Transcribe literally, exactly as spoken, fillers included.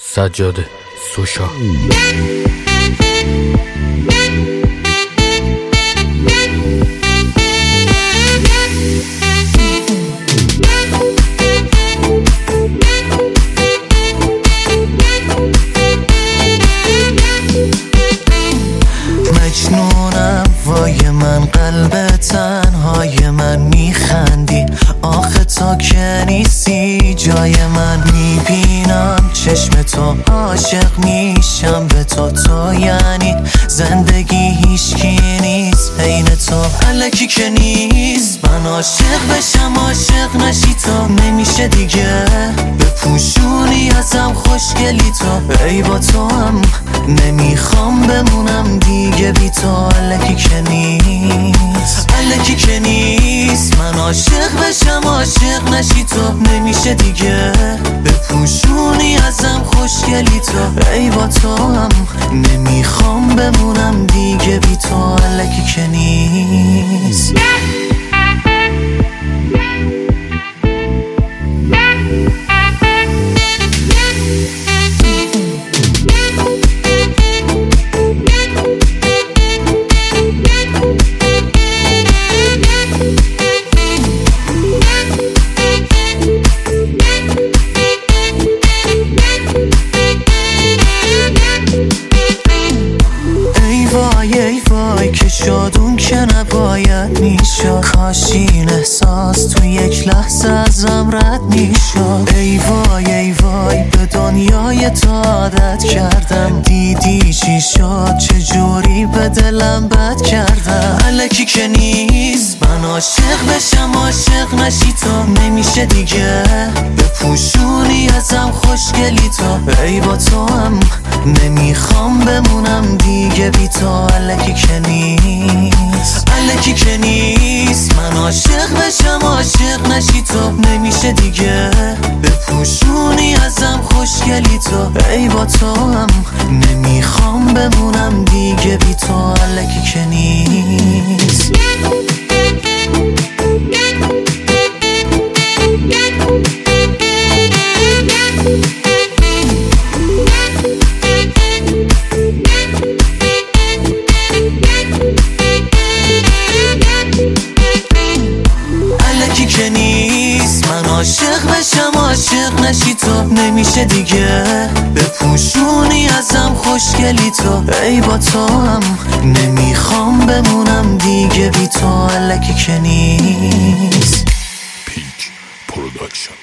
سجاده سوشا. مجنونم وای من، قلب تنهای من، میخندی آخه تا که نیستی جای من. میبینم چشم تو، عاشق میشم به تو. تو یعنی زندگی، هیچکی نیست عین تو. الکی که نیست من عاشق بشم، عاشق نشی تو. نمیشه دیگه بپوشونی ازم خوشگلی تو. ای با تو هم نمیخوام بمونم دیگه بی تو. الکی که نیست، الکی که نیست من عاشق بشم، عاشق نشی تو. نمیشه دیگه بپوشونی ازم خوشگلی تو. ای با تو هم نمیخوام بمونم دیگه بی تو. الکی که نیست. ای وای که شادون که نباید میشد. کاش این احساس تو یک لحظه ازم رد میشد. ای وای ای وای به دنیای تو عادت کردم. دیدی چی شد، چجوری به دلم بد کردم. الکی که نیست من عاشق بشم، عاشق نشی تو. نمیشه دیگه بپوشونی ازم خوشگلی تو. ای با تو هم نمیخوام بمونم دیگه بی تو. الکی که نیست، الکی که نیست من عاشق بشم، عاشق نشی تو. نمیشه دیگه بپوشونی ازم خوشگلی تو. ای با تو هم نمیخوام بمونم دیگه بی تو. الکی که نیست. که نیست من عاشق بشم، عاشق نشی تو. نمیشه دیگه بپوشونی ازم خوشگلی تو. ای با تو هم نمیخوام بمونم دیگه بی تو. الکی که نیست. پیک پروداکشن.